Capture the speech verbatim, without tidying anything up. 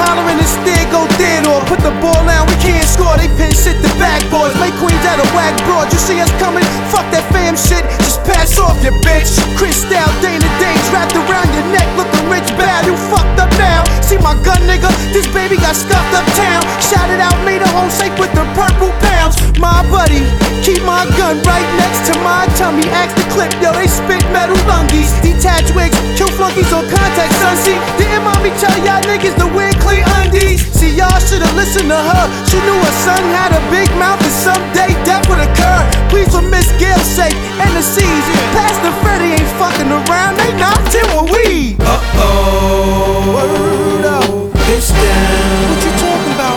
hollering and still go dead or put the ball down, we can't score. They pin shit the backboards, make queens out of whack broad. You see us coming? Fuck that fam shit, just pass off your bitch. Chris style, day to days wrapped around your neck, looking rich bad. You fucked up now. See my gun, nigga? This baby got scuffed uptown. Shouted out, made a home safe with the purple pounds. My buddy, keep my gun right next to my tummy. Ask the clip, yo, they spit metal lungies. Detach wigs, kill flunkies on contact, son. See, didn't mommy tell y'all niggas to wear clean undies? See, y'all should've listened to her. She knew her son had a big mouth and someday death would occur. Please for Miss Gail's sake and the C's. Pastor Freddie ain't fucking around, they not till we. Uh-oh, Word up. it's down. What you